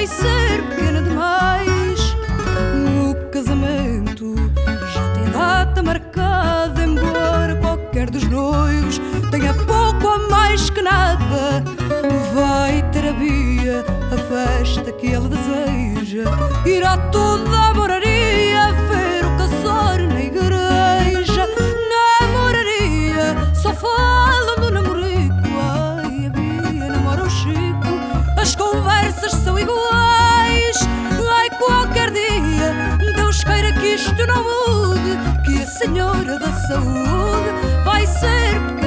vai ser pequena demais. O casamento já tem data marcada, embora qualquer dos noivos tenha pouco ou mais que nada. Vai ter a Bia, a festa que ela deseja, irá toda a moraria ver o casório na igreja. Na moraria só falam do namorico. Ai, a Bia namora o Chico, as conversas são iguais. Ai, qualquer dia Deus queira que isto não mude, que a Senhora da Saúde vai ser